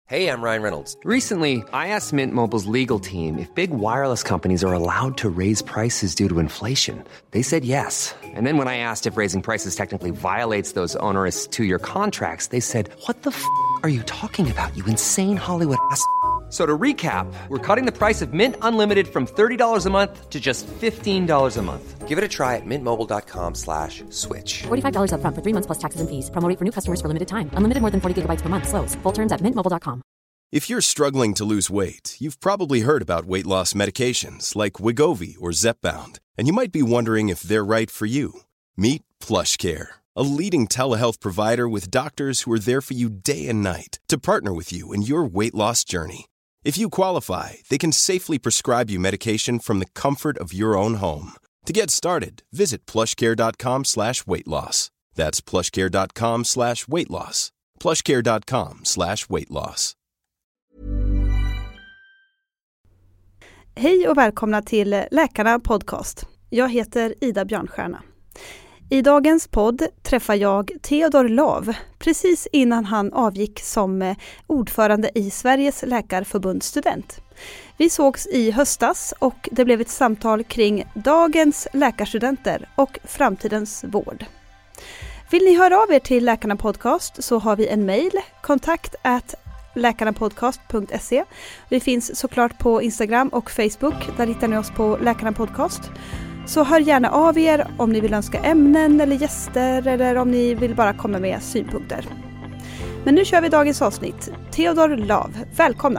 Hey, I'm Ryan Reynolds. Recently, I asked Mint Mobile's legal team if big wireless companies are allowed to raise prices due to inflation. They said yes. And then when I asked if raising prices technically violates those onerous two-year contracts, they said, "What the are you talking about, you insane Hollywood ass?" So to recap, we're cutting the price of Mint Unlimited from $30 a month to just $15 a month. Give it a try at mintmobile.com/switch. $45 up front for 3 months plus taxes and fees. Promo rate for new customers for limited time. Unlimited more than 40 gigabytes per month. Slows full terms at mintmobile.com. If you're struggling to lose weight, you've probably heard about weight loss medications like Wegovy or Zepbound, and you might be wondering if they're right for you. Meet PlushCare, a leading telehealth provider with doctors who are there for you day and night to partner with you in your weight loss journey. If you qualify, they can safely prescribe you medication from the comfort of your own home. To get started, visit plushcare.com/weightloss. That's plushcare.com/weightloss. plushcare.com/weightloss. Hej och välkomna till Läkarna podcast. Jag heter Ida Björnstjärna. I dagens podd träffar jag Theodor Lav precis innan han avgick som ordförande i Sveriges läkarförbund student. Vi sågs i höstas och det blev ett samtal kring dagens läkarstudenter och framtidens vård. Vill ni höra av er till Läkarna podcast så har vi en mejl, kontakt@läkarnapodcast.se. Vi finns såklart på Instagram och Facebook, där hittar ni oss på Läkarna podcast. Så hör gärna av er om ni vill önska ämnen eller gäster eller om ni vill bara komma med synpunkter. Men nu kör vi dagens avsnitt. Theodor Lav, välkomna!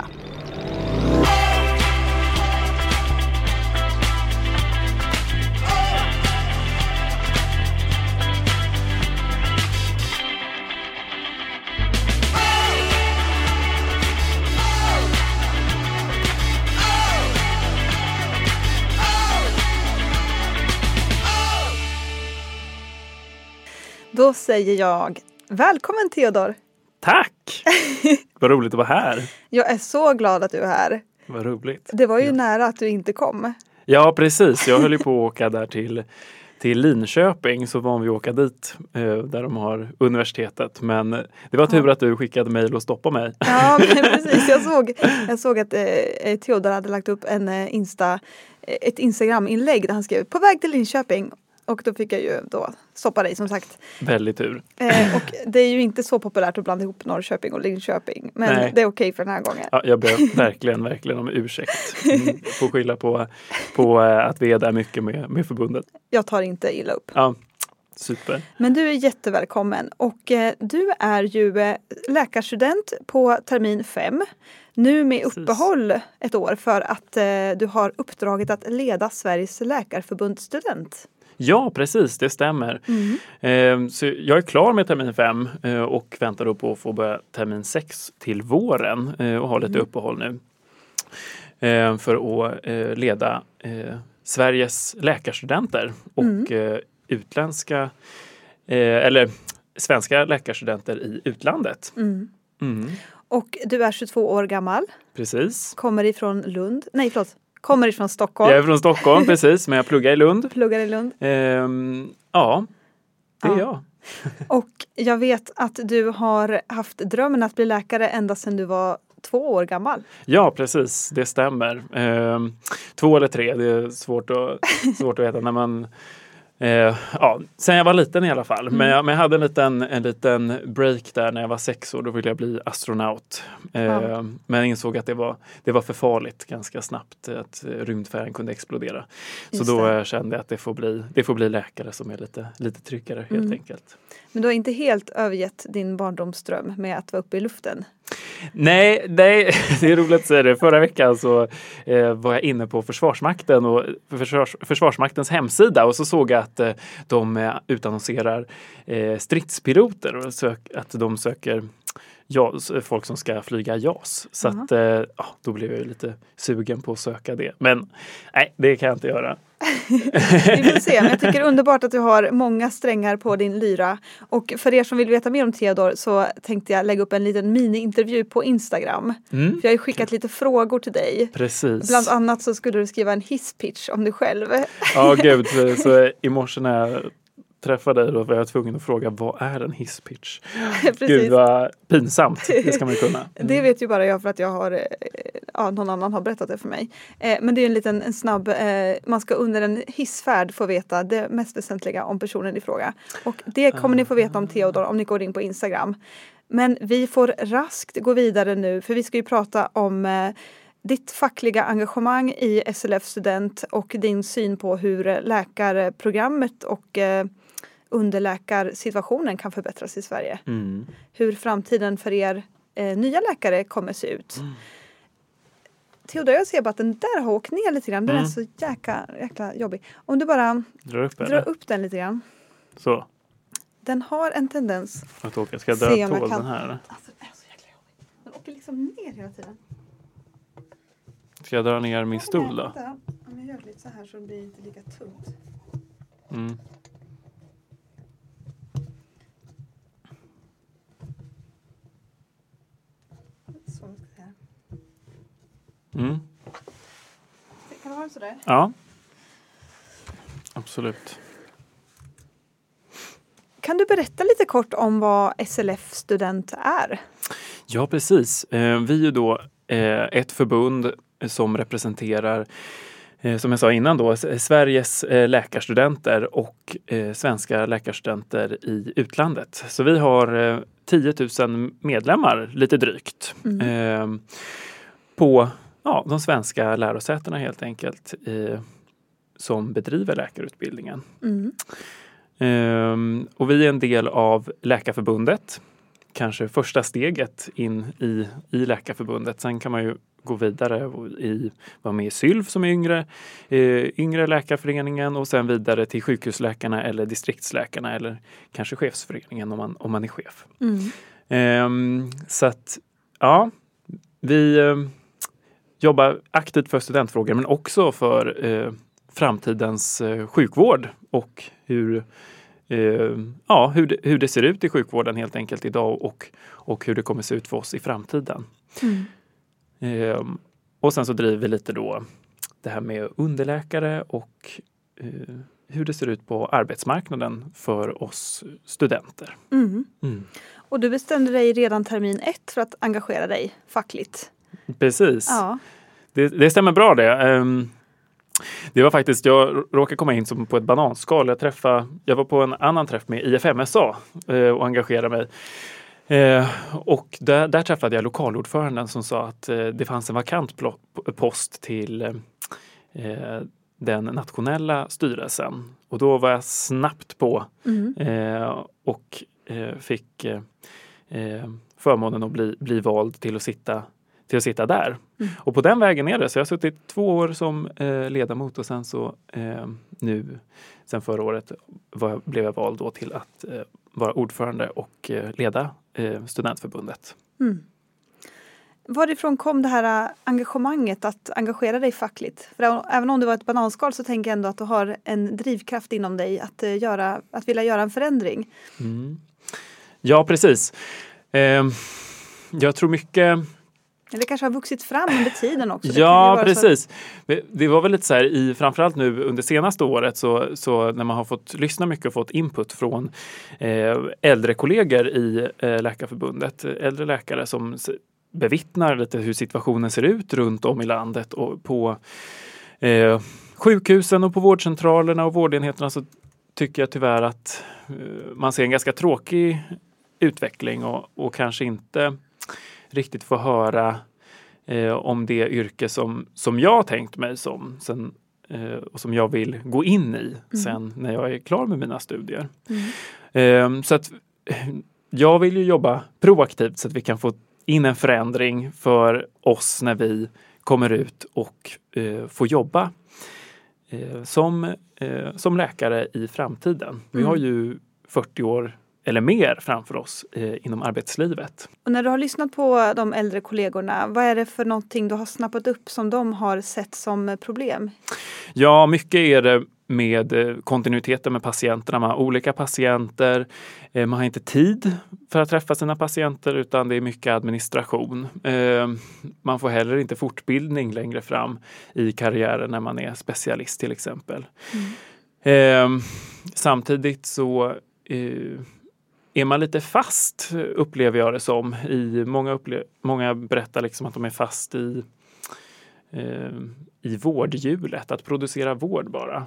Då säger jag, välkommen Theodor! Tack! Vad roligt att vara här. Jag är så glad att du är här. Vad roligt. Det var ju nära att du inte kom. Ja, precis. Jag höll ju på att åka där till Linköping, så var vi åka dit där de har universitetet. Men det var tur att du skickade mejl och stoppade mig. Ja, men precis. Jag såg att Theodor hade lagt upp ett Instagram-inlägg där han skrev på väg till Linköping. Och då fick jag ju då stoppa dig, som sagt. Väldigt tur. Och det är ju inte så populärt att blanda ihop Norrköping och Linköping. Men nej, det är okej för den här gången. Ja, jag ber verkligen om ursäkt. Får skylla på att vi är där mycket med förbundet. Jag tar inte illa upp. Ja, super. Men du är jättevälkommen. Och du är ju läkarstudent på termin 5. Nu med uppehåll ett år för att du har uppdraget att leda Sveriges läkarförbund student. Ja, precis. Det stämmer. Så jag är klar med termin 5 och väntar då på att få börja termin 6 till våren och ha lite uppehåll nu. För att leda Sveriges läkarstudenter och utländska eller svenska läkarstudenter i utlandet. Och du är 22 år gammal. Precis. Kommer ifrån Stockholm. Jag är från Stockholm, precis. Men jag pluggar i Lund. Ja, det är jag. Och jag vet att du har haft drömmen att bli läkare ända sedan du var 2 år gammal. Ja, precis. Det stämmer. 2 eller 3, det är svårt att veta när man... sen jag var liten i alla fall. Men jag hade en liten break där när jag var 6 år. Då ville jag bli astronaut. Men jag insåg att det var för farligt ganska snabbt. Att rymdfärden kunde explodera. Så då kände jag att det får bli läkare som är lite tryggare helt enkelt. Men du har inte helt övergett din barndomsdröm med att vara uppe i luften? Nej, det är roligt att säga det. Förra veckan så var jag inne på Försvarsmakten och Försvarsmaktens hemsida och så såg jag att de utannonserar stridspiloter och att de söker folk som ska flyga JAS. Så att, då blev jag lite sugen på att söka det. Men nej, det kan jag inte göra. Vi får se, men jag tycker det är underbart att du har många strängar på din lyra. Och för er som vill veta mer om Theodor så tänkte jag lägga upp en liten mini-intervju på Instagram. För jag har ju skickat lite frågor till dig. Precis. Bland annat så skulle du skriva en hisspitch om dig själv. Ja, gud. Så i morse när jag träffade dig då var jag tvungen att fråga, vad är en hisspitch? Precis. Gud vad pinsamt, det ska man ju kunna. Det vet ju bara jag för att jag har, någon annan har berättat det för mig. Men det är en snabb, man ska under en hissfärd få veta det mest väsentliga om personen i fråga. Och det kommer ni få veta om Theodor om ni går in på Instagram. Men vi får raskt gå vidare nu, för vi ska ju prata om ditt fackliga engagemang i SLF Student och din syn på hur läkarprogrammet och underläkarsituationen kan förbättras i Sverige. Hur framtiden för er nya läkare kommer se ut. Theodor, jag ser bara att den där har åkt ner lite grann. Den är så jäkla jobbig. Om du bara drar upp den lite grann. Så. Den har en tendens. Ska jag dra på den här? Alltså, den är så jäkla jobbig. Den åker liksom ner hela tiden. Ska jag dra ner min stol då? Om jag gör lite så här så blir det inte lika tungt. Så ska jag säga. Kan du ha den sådär? Ja. Absolut. Kan du berätta lite kort om vad SLF Student är? Ja, precis. Vi är ju då ett förbund som representerar, som jag sa innan då, Sveriges läkarstudenter och svenska läkarstudenter i utlandet. Så vi har 10 000 medlemmar, lite drygt, på de svenska lärosätena helt enkelt, som bedriver läkarutbildningen. Och vi är en del av Läkarförbundet. Kanske första steget in i Läkarförbundet. Sen kan man ju gå vidare och vara med i SYLF som är yngre läkarföreningen, och sen vidare till sjukhusläkarna eller distriktsläkarna eller kanske chefsföreningen om man är chef. Så att vi jobbar aktivt för studentfrågor, men också för framtidens sjukvård och hur det ser ut i sjukvården helt enkelt idag och hur det kommer se ut för oss i framtiden. Och sen så driver vi lite då det här med underläkare och hur det ser ut på arbetsmarknaden för oss studenter. Och du bestämde dig redan termin 1 för att engagera dig fackligt. Precis. Ja. Det stämmer bra det. Det var faktiskt, jag råkade komma in som på ett bananskal. Jag var på en annan träff med IFMSA och engagerade mig. Och där träffade jag lokalordföranden som sa att det fanns en vakant post till den nationella styrelsen. Och då var jag snabbt på och fick förmånen att bli vald till att sitta där. Och på den vägen är det. Så jag har suttit 2 år som ledamot och sen så sen förra året blev jag vald då till att vara ordförande och leda studentförbundet. Varifrån kom det här engagemanget att engagera dig fackligt? För även om det var ett bananskal så tänker jag ändå att du har en drivkraft inom dig att vilja göra en förändring. Ja, precis. Jag tror mycket... Eller kanske har vuxit fram under tiden också. Ja, precis. Det var väl lite så här, framförallt nu under senaste året så när man har fått lyssna mycket och fått input från äldre kollegor i Läkarförbundet, äldre läkare som bevittnar lite hur situationen ser ut runt om i landet och på sjukhusen och på vårdcentralerna och vårdenheterna, så tycker jag tyvärr att man ser en ganska tråkig utveckling och kanske inte riktigt få höra om det yrke som jag har tänkt mig och som jag vill gå in i sen när jag är klar med mina studier. Så att jag vill ju jobba proaktivt så att vi kan få in en förändring för oss när vi kommer ut och får jobba som läkare i framtiden. Vi har ju 40 år eller mer framför oss inom arbetslivet. Och när du har lyssnat på de äldre kollegorna, vad är det för någonting du har snappat upp som de har sett som problem? Ja, mycket är det med kontinuiteten med patienterna. Man har olika patienter, man har inte tid för att träffa sina patienter utan det är mycket administration. Man får heller inte fortbildning längre fram i karriären när man är specialist till exempel. Samtidigt så är man lite fast, upplever jag det som. Många berättar liksom att de är fast i vårdhjulet, att producera vård bara.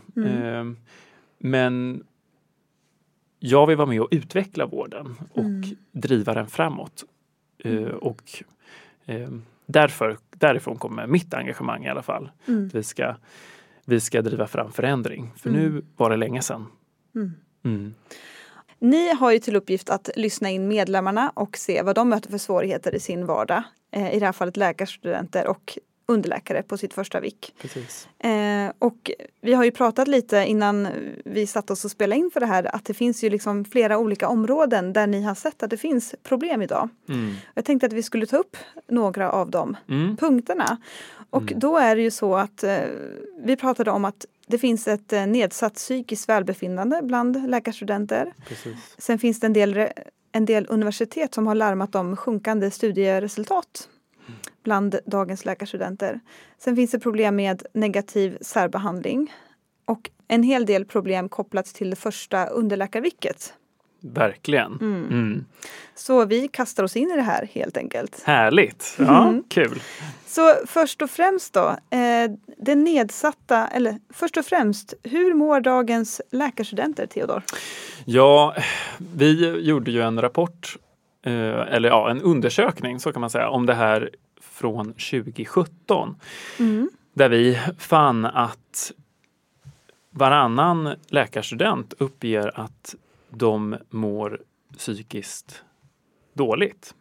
Men jag vill vara med och utveckla vården och driva den framåt. Och därifrån kommer mitt engagemang i alla fall. Vi ska driva fram förändring. För nu var det länge sedan. Ni har ju till uppgift att lyssna in medlemmarna och se vad de möter för svårigheter i sin vardag. I det här fallet läkarstudenter och underläkare på sitt första vik. Precis. Och vi har ju pratat lite innan vi satt oss och spelade in för det här att det finns ju liksom flera olika områden där ni har sett att det finns problem idag. Jag tänkte att vi skulle ta upp några av de punkterna. Och då är det ju så att vi pratade om att det finns ett nedsatt psykiskt välbefinnande bland läkarstudenter. Precis. Sen finns det en del universitet som har larmat om sjunkande studieresultat bland dagens läkarstudenter. Sen finns det problem med negativ särbehandling och en hel del problem kopplat till det första underläkarvicket. Verkligen. Så vi kastar oss in i det här helt enkelt. Härligt. Ja, kul. Så först och främst då, först och främst, hur mår dagens läkarstudenter, Theodor? Ja, vi gjorde ju en rapport, en undersökning så kan man säga, om det här från 2017. Där vi fann att varannan läkarstudent uppger att de mår psykiskt dåligt.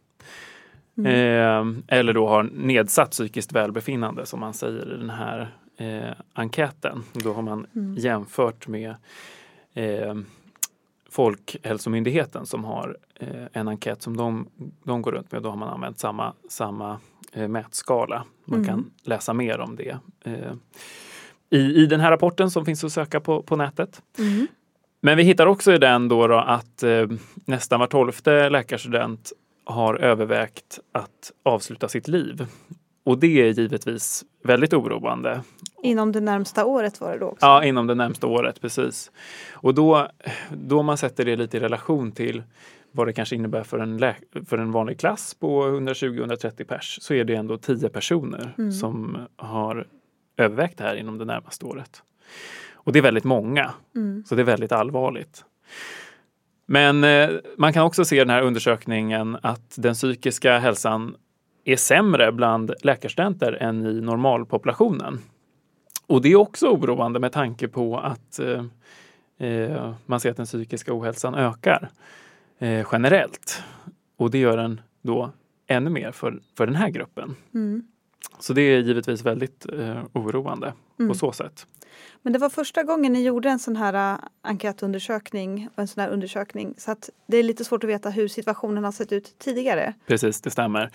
Eller då har nedsatt psykiskt välbefinnande som man säger i den här enkäten. Då har man jämfört med Folkhälsomyndigheten som har en enkät som de går runt med. Då har man använt samma mätskala. Man kan läsa mer om det i den här rapporten som finns att söka på nätet. Men vi hittar också i den då att nästan var 12:e läkarstudent har övervägt att avsluta sitt liv. Och det är givetvis väldigt oroande. Inom det närmsta året var det då också? Ja, inom det närmsta året, precis. Och då man sätter det lite i relation till vad det kanske innebär för en vanlig klass på 120-130 pers, så är det ändå 10 personer som har övervägt det här inom det närmaste året. Och det är väldigt många, så det är väldigt allvarligt. Men man kan också se i den här undersökningen att den psykiska hälsan är sämre bland läkarstudenter än i normalpopulationen. Och det är också oroande med tanke på att man ser att den psykiska ohälsan ökar generellt. Och det gör den då ännu mer för den här gruppen. Så det är givetvis väldigt oroande på så sätt. Men det var första gången ni gjorde en sån här enkätundersökning och en sån här undersökning. Så att det är lite svårt att veta hur situationen har sett ut tidigare. Precis, det stämmer.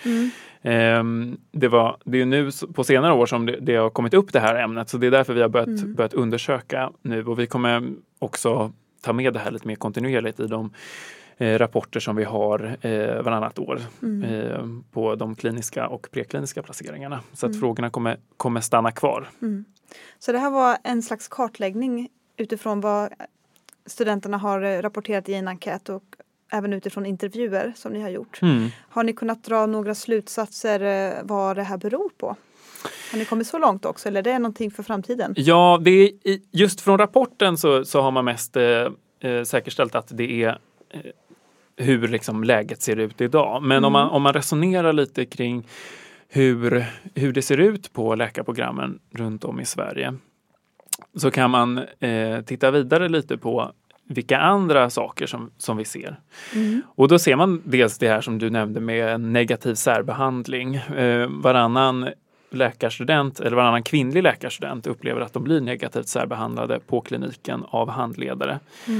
Det är nu på senare år som det har kommit upp det här ämnet. Så det är därför vi har börjat undersöka nu. Och vi kommer också ta med det här lite mer kontinuerligt i de rapporter som vi har varannat år på de kliniska och prekliniska placeringarna. Så att frågorna kommer stanna kvar. Så det här var en slags kartläggning utifrån vad studenterna har rapporterat i en enkät och även utifrån intervjuer som ni har gjort. Har ni kunnat dra några slutsatser vad det här beror på? Har ni kommit så långt också eller är det någonting för framtiden? Ja, just från rapporten så har man mest säkerställt att det är hur liksom läget ser ut idag. Men om man resonerar lite kring hur det ser ut på läkarprogrammen runt om i Sverige så kan man titta vidare lite på vilka andra saker som vi ser. Och då ser man dels det här som du nämnde med en negativ särbehandling. Varannan läkarstudent eller varannan kvinnlig läkarstudent upplever att de blir negativt särbehandlade på kliniken av handledare.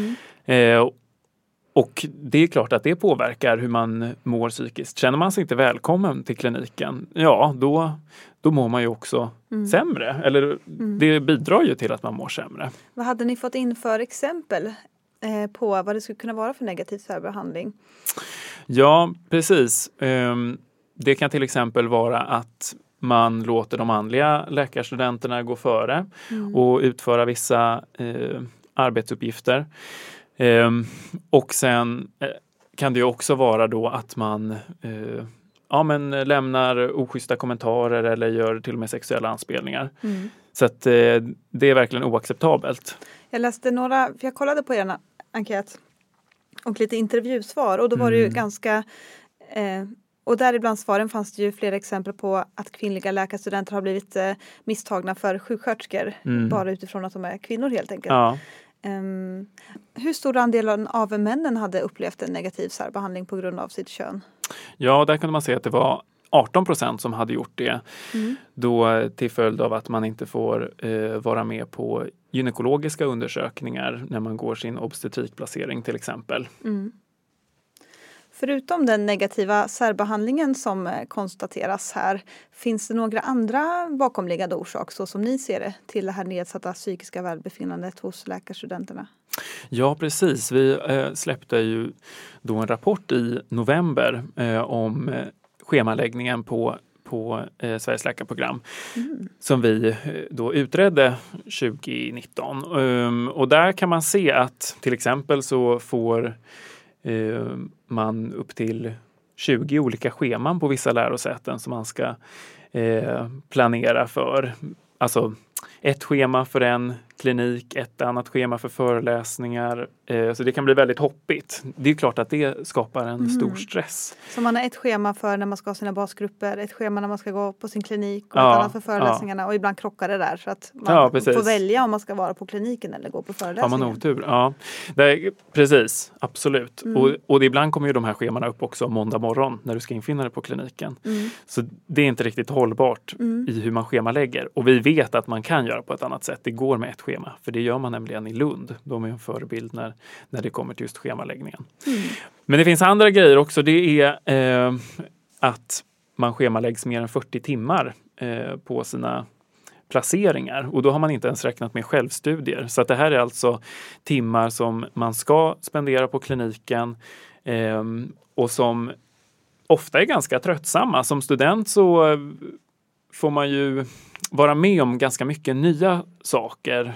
Och det är klart att det påverkar hur man mår psykiskt. Känner man sig inte välkommen till kliniken, ja då mår man ju också sämre. Eller det bidrar ju till att man mår sämre. Vad hade ni fått in för exempel på vad det skulle kunna vara för negativ särbehandling? Ja, precis. Det kan till exempel vara att man låter de manliga läkarstudenterna gå före och utföra vissa arbetsuppgifter. Och sen kan det ju också vara då att man lämnar oschyssta kommentarer eller gör till och med sexuella anspelningar. Så att det är verkligen oacceptabelt. Jag läste några, för jag kollade på er enkät och lite intervjusvar och då var det ju ganska, och där ibland svaren fanns det ju flera exempel på att kvinnliga läkarstudenter har blivit misstagna för sjuksköterskor bara utifrån att de är kvinnor helt enkelt. Ja. Hur stor andel av männen hade upplevt en negativ särbehandling på grund av sitt kön? Ja, där kunde man se att det var 18% som hade gjort det. Då till följd av att man inte får vara med på gynekologiska undersökningar när man går sin obstetrikplacering till exempel. Förutom den negativa särbehandlingen som konstateras här, finns det några andra bakomliggande orsaker så som ni ser det till det här nedsatta psykiska välbefinnandet hos läkarstudenterna? Ja, precis. Vi släppte ju då en rapport i november om schemaläggningen på Sveriges läkarprogram som vi då utredde 2019. Och där kan man se att till exempel så får man upp till 20 olika scheman på vissa lärosäten som man ska planera för. Alltså ett schema för en klinik, ett annat schema för föreläsningar. Så det kan bli väldigt hoppigt. Det är klart att det skapar en stor stress. Så man har ett schema för när man ska ha sina basgrupper, ett schema när man ska gå på sin klinik och ett annat för föreläsningarna och ibland krockar det där så att man får välja om man ska vara på kliniken eller gå på föreläsningen. Har man otur, ja. Precis, absolut. Och ibland kommer ju de här schemana upp också måndag morgon när du ska infinna dig på kliniken. Så det är inte riktigt hållbart i hur man schemalägger. Och vi vet att man kan göra på ett annat sätt. Det går med ett schema, för det gör man nämligen i Lund. De är en förebild när det kommer till just schemaläggningen. Men det finns andra grejer också. Det är att man schemaläggs mer än 40 timmar på sina placeringar. Och då har man inte ens räknat med självstudier. Så att det här är alltså timmar som man ska spendera på kliniken och som ofta är ganska tröttsamma. Som student så får man ju vara med om ganska mycket nya saker.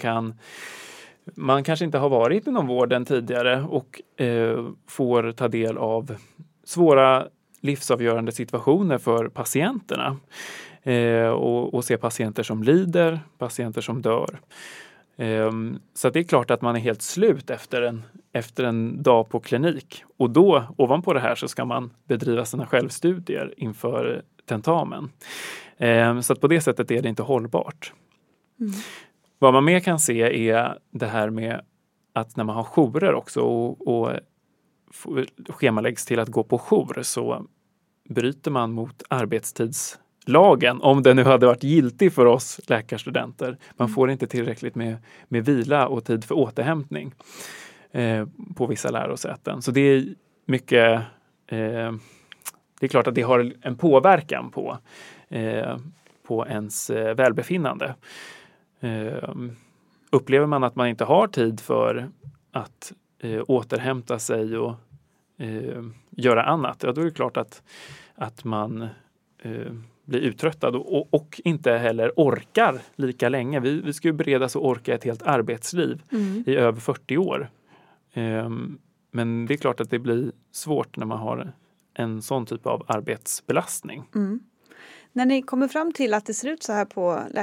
Man kanske inte har varit inom vården tidigare och får ta del av svåra livsavgörande situationer för patienterna. Och se patienter som lider, patienter som dör. Så det är klart att man är helt slut efter en dag på klinik. Och då, ovanpå det här, så ska man bedriva sina självstudier inför tentamen. Så att på det sättet är det inte hållbart. Vad man mer kan se är det här med att när man har jourer också och schemaläggs till att gå på jour, så bryter man mot arbetstidslagen, om den nu hade varit giltig för oss läkarstudenter. Man får inte tillräckligt med vila och tid för återhämtning på vissa lärosäten. Så det är mycket, det är klart att det har en påverkan på ens välbefinnande. Upplever man att man inte har tid för att återhämta sig och göra annat, ja, då är det klart att man blir uttröttad och inte heller orkar lika länge. Vi ska ju beredas och orka ett helt arbetsliv i över 40 år. Men det är klart att det blir svårt när man har en sån typ av arbetsbelastning. När ni kommer fram till att det ser ut så här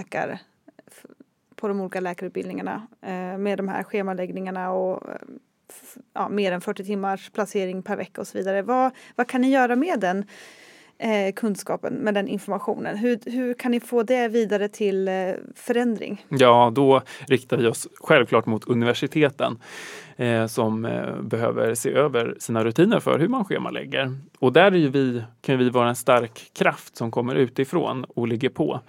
på de olika läkarutbildningarna med de här schemaläggningarna och mer än 40 timmars placering per vecka och så vidare. Vad kan ni göra med den kunskapen, med den informationen? Hur kan ni få det vidare till förändring? Ja, då riktar vi oss självklart mot universiteten som behöver se över sina rutiner för hur man schemalägger. Och där är kan vi vara en stark kraft som kommer utifrån och ligger på.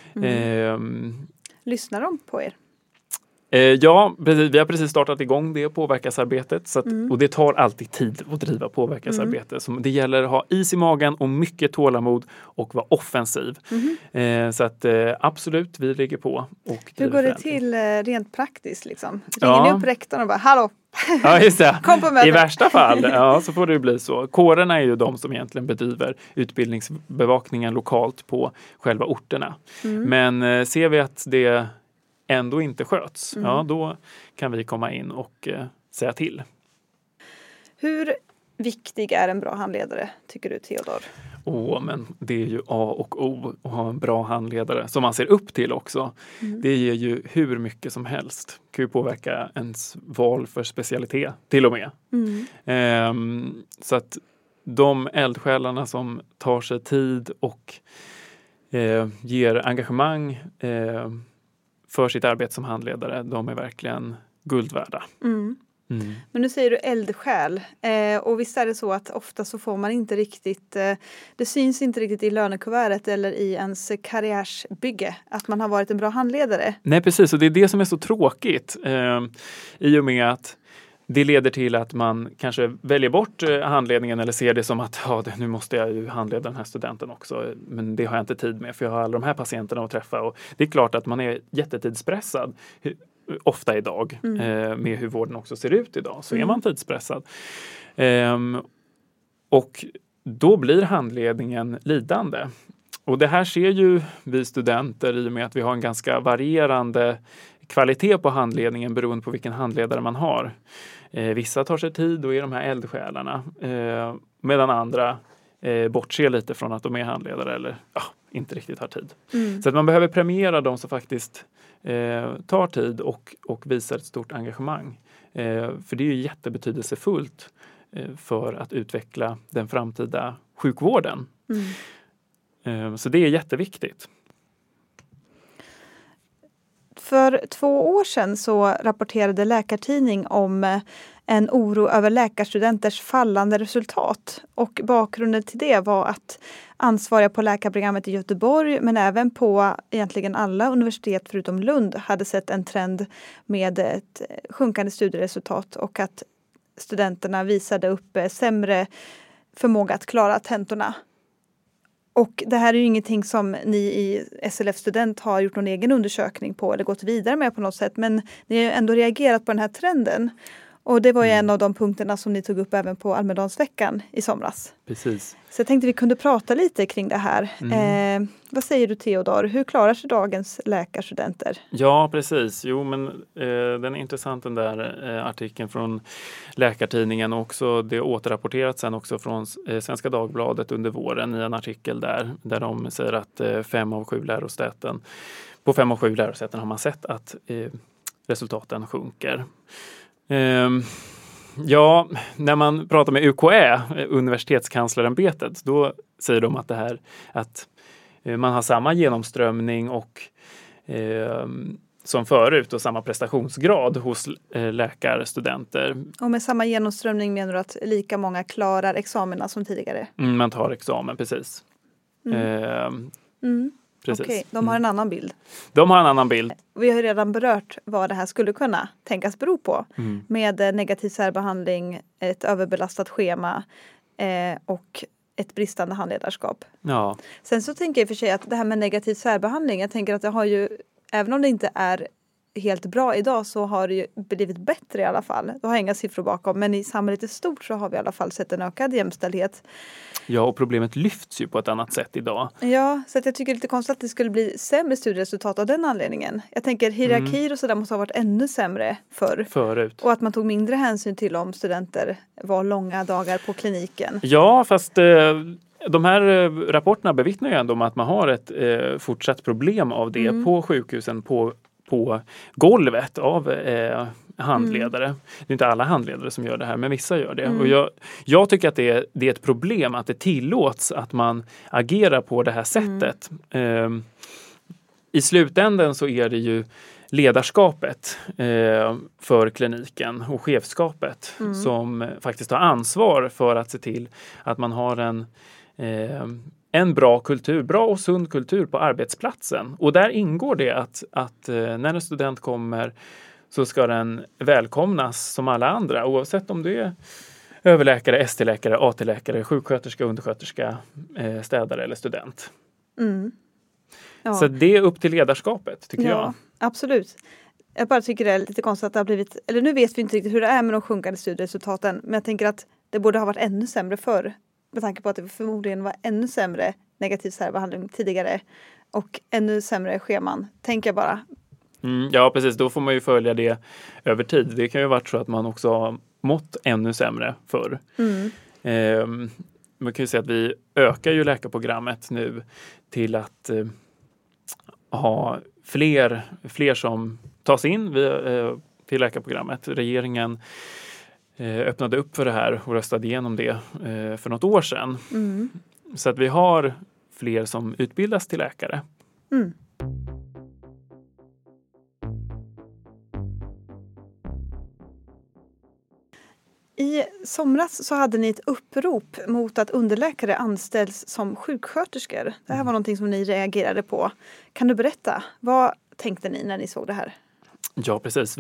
Lyssnar de på er? Ja, precis. Vi har precis startat igång det påverkansarbetet. Och det tar alltid tid att driva påverkansarbete. Så det gäller att ha is i magen och mycket tålamod och vara offensiv. Så att absolut, vi ligger på. Och hur går det till rent praktiskt? Liksom? Ringer ni upp rektorn och bara, hallå? Ja, just det. Kom på möte. I värsta fall så får det bli så. Kårerna är ju de som egentligen bedriver utbildningsbevakningen lokalt på själva orterna. Men ser vi att det ändå inte sköts, ja då kan vi komma in och säga till. Hur viktig är en bra handledare, tycker du, Theodor? Men det är ju A och O att ha en bra handledare som man ser upp till också. Det ger ju hur mycket som helst. Det kan ju påverka ens val för specialitet till och med. Så att de eldsjälarna som tar sig tid och ger engagemang för sitt arbete som handledare, de är verkligen guld värda. Men nu säger du eldsjäl, och visst är det så att ofta så får man inte riktigt, det syns inte riktigt i lönekuvertet eller i ens karriärsbygge att man har varit en bra handledare. Nej, precis, och det är det som är så tråkigt i och med att det leder till att man kanske väljer bort handledningen eller ser det som att nu måste jag ju handleda den här studenten också, men det har jag inte tid med för jag har alla de här patienterna att träffa, och det är klart att man är jättetidspressad ofta idag med hur vården också ser ut idag, så är man tidspressad. Och då blir handledningen lidande. Och det här ser ju vi studenter i och med att vi har en ganska varierande kvalitet på handledningen beroende på vilken handledare man har. Vissa tar sig tid och är de här eldsjälarna, medan andra bortser lite från att de är handledare eller inte riktigt har tid. Så att man behöver premiera de som faktiskt tar tid och visar ett stort engagemang. För det är ju jättebetydelsefullt för att utveckla den framtida sjukvården. Så det är jätteviktigt. För 2 år sedan så rapporterade Läkartidning om en oro över läkarstudenters fallande resultat. Och bakgrunden till det var att ansvariga på läkarprogrammet i Göteborg, men även på egentligen alla universitet förutom Lund, hade sett en trend med ett sjunkande studieresultat och att studenterna visade upp sämre förmåga att klara tentorna. Och det här är ju ingenting som ni i SLF Student har gjort någon egen undersökning på eller gått vidare med på något sätt, men ni har ändå reagerat på den här trenden. Och det var ju en av de punkterna som ni tog upp även på Almedalsveckan i somras. Precis. Så jag tänkte vi kunde prata lite kring det här. Vad säger du, Theodor? Hur klarar sig dagens läkarstudenter? Ja, precis. Jo, men den är intressant, den där artikeln från Läkartidningen, och också det återrapporterat sen också från Svenska Dagbladet under våren i en artikel där de säger att 5 av 7 lärosäten, på 5 av 7 lärosäten har man sett att resultaten sjunker. Ja, när man pratar med UKÄ, Universitetskanslerämbetet, då säger de att det här att man har samma genomströmning och som förut och samma prestationsgrad hos läkarstudenter. Och med samma genomströmning menar du att lika många klarar examina som tidigare? Man tar examen, precis. Precis. Okej, de har en annan bild. De har en annan bild. Vi har redan berört vad det här skulle kunna tänkas bero på. Med negativ särbehandling, ett överbelastat schema och ett bristande handledarskap. Ja. Sen så tänker jag för sig att det här med negativ särbehandling, jag tänker att det har ju, även om det inte är helt bra idag, så har det ju blivit bättre i alla fall. Det har inga siffror bakom, men i samhället i stort så har vi i alla fall sett en ökad jämställdhet. Ja, och problemet lyfts ju på ett annat sätt idag. Ja, så att jag tycker det är lite konstigt att det skulle bli sämre studieresultat av den anledningen. Jag tänker hierarkier och sådär måste ha varit ännu sämre förut. Och att man tog mindre hänsyn till om studenter var långa dagar på kliniken. Ja, fast de här rapporterna bevittnar ju ändå om att man har ett fortsatt problem av det på sjukhusen, på golvet av handledare. Det är inte alla handledare som gör det här, men vissa gör det. Och jag tycker att det är ett problem att det tillåts att man agerar på det här sättet. I slutändan så är det ju ledarskapet för kliniken och chefskapet som faktiskt har ansvar för att se till att man har en bra kultur, bra och sund kultur på arbetsplatsen. Och där ingår det att när en student kommer så ska den välkomnas som alla andra, oavsett om du är överläkare, ST-läkare, AT-läkare, sjuksköterska, undersköterska, städare eller student. Ja. Så det är upp till ledarskapet, tycker jag. Absolut. Jag bara tycker det är lite konstigt att det har blivit, eller nu vet vi inte riktigt hur det är med de sjunkande studieresultaten, men jag tänker att det borde ha varit ännu sämre förr. Med tanke på att det förmodligen var ännu sämre negativ särbehandling tidigare och ännu sämre scheman, tänker jag bara. Ja, precis. Då får man ju följa det över tid. Det kan ju vara så att man också har mått ännu sämre förr. Man kan ju säga att vi ökar ju läkarprogrammet nu till att ha fler som tas in till läkarprogrammet. Regeringen öppnade upp för det här och röstade igenom det för något år sedan. Så att vi har fler som utbildas till läkare. I somras så hade ni ett upprop mot att underläkare anställs som sjuksköterskor. Det här var någonting som ni reagerade på. Kan du berätta? Vad tänkte ni när ni såg det här? Ja, precis.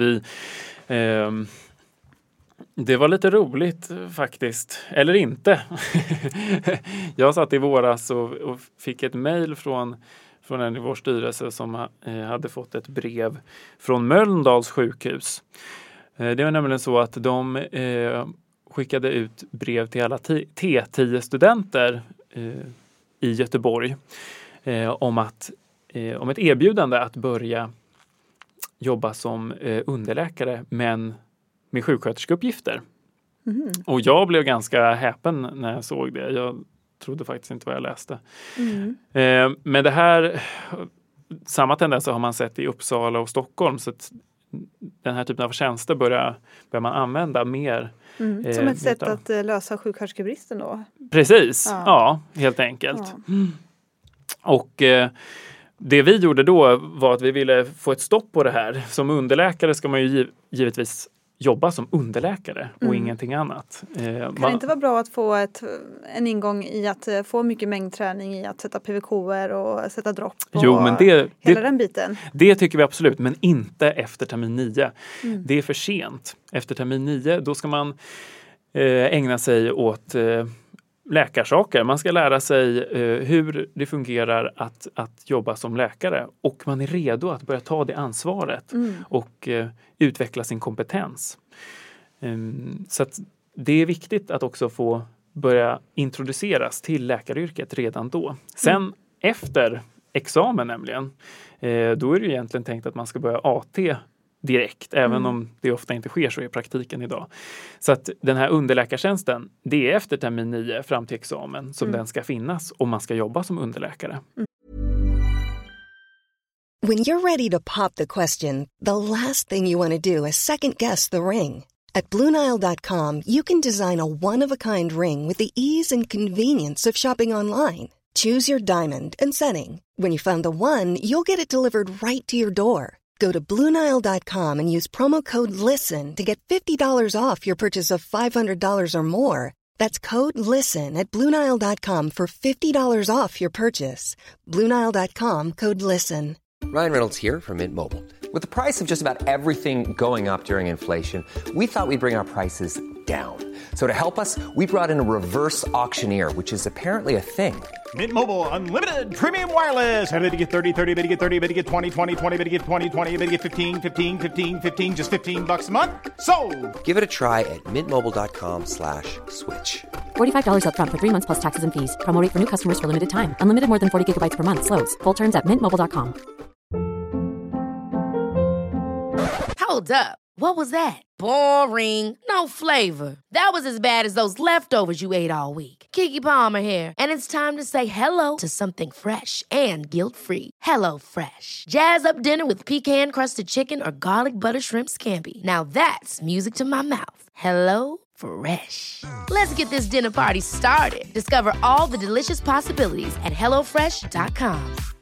Det var lite roligt faktiskt. Eller inte. Jag satt i våras och fick ett mejl från en i vår styrelse som hade fått ett brev från Mölndals sjukhus. Det var nämligen så att de skickade ut brev till alla T10-studenter i Göteborg om ett erbjudande att börja jobba som underläkare men med sjuksköterskeuppgifter. Och jag blev ganska häpen när jag såg det. Jag trodde faktiskt inte vad jag läste. Men det här, samma tendenser har man sett i Uppsala och Stockholm, så att den här typen av tjänster börjar man använda mer. Som ett sätt att lösa sjuksköterskebristen då? Precis, ja helt enkelt. Och det vi gjorde då var att vi ville få ett stopp på det här. Som underläkare ska man ju givetvis jobba som underläkare och ingenting annat. Kan det inte vara bra att få en ingång i att få mycket mängdträning i att sätta PVK:er och sätta dropp och hela den biten? Det tycker vi absolut, men inte efter termin 9. Det är för sent. Efter termin 9 då ska man ägna sig åt läkarsaker. Man ska lära sig hur det fungerar att jobba som läkare, och man är redo att börja ta det ansvaret och utveckla sin kompetens. Så att det är viktigt att också få börja introduceras till läkaryrket redan då. Sen efter examen nämligen, då är det egentligen tänkt att man ska börja AT direkt, även om det ofta inte sker så i praktiken idag. Så att den här underläkartjänsten, det är efter termin 9 fram till examen som den ska finnas om man ska jobba som underläkare. When you're ready to pop the question, the last thing you want to do is second guess the ring. At BlueNile.com you can design a one-of-a-kind ring with the ease and convenience of shopping online. Choose your diamond and setting. When you find the one, you'll get it delivered right to your door. Go to BlueNile.com and use promo code LISTEN to get $50 off your purchase of $500 or more. That's code LISTEN at BlueNile.com for $50 off your purchase. BlueNile.com, code LISTEN. Ryan Reynolds here from Mint Mobile. With the price of just about everything going up during inflation, we thought we'd bring our prices down. So to help us, we brought in a reverse auctioneer, which is apparently a thing. Mint Mobile Unlimited Premium Wireless. How to get 30, 30, bit to get 30, bit to get 20, 20, 20, bit to get 20, 20, bit to get 15, 15, 15, 15, just $15 a month? Sold! Give it a try at mintmobile.com/switch. $45 up front for 3 months plus taxes and fees. Promo rate for new customers for limited time. Unlimited more than 40 gigabytes per month. Slows full terms at mintmobile.com. Hold up. What was that? Boring. No flavor. That was as bad as those leftovers you ate all week. Keke Palmer here, and it's time to say hello to something fresh and guilt-free. Hello Fresh. Jazz up dinner with pecan-crusted chicken or garlic butter shrimp scampi. Now that's music to my mouth. Hello Fresh. Let's get this dinner party started. Discover all the delicious possibilities at hellofresh.com.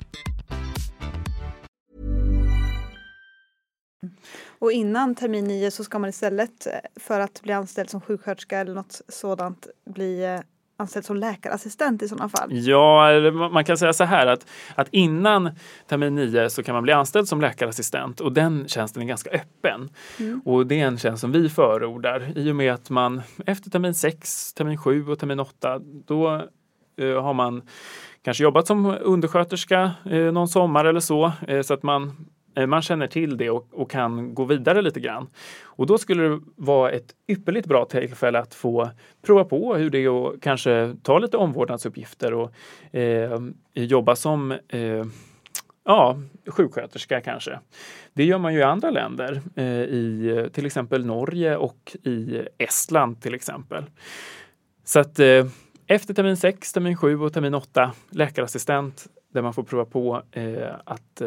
Och innan termin 9 så ska man istället för att bli anställd som sjuksköterska eller något sådant bli anställd som läkarassistent i sådana fall. Ja, man kan säga så här att innan termin 9 så kan man bli anställd som läkarassistent, och den tjänsten är ganska öppen. Och det är en tjänst som vi förordar i och med att man efter termin 6, termin 7 och termin 8 då har man kanske jobbat som undersköterska någon sommar eller så att man känner till det och kan gå vidare lite grann. Och då skulle det vara ett ypperligt bra tillfälle att få prova på hur det är och kanske ta lite omvårdnadsuppgifter och jobba som sjuksköterska kanske. Det gör man ju i andra länder, i till exempel Norge och i Estland till exempel. Så att efter termin 6, termin 7 och termin 8 läkarassistent där man får prova på att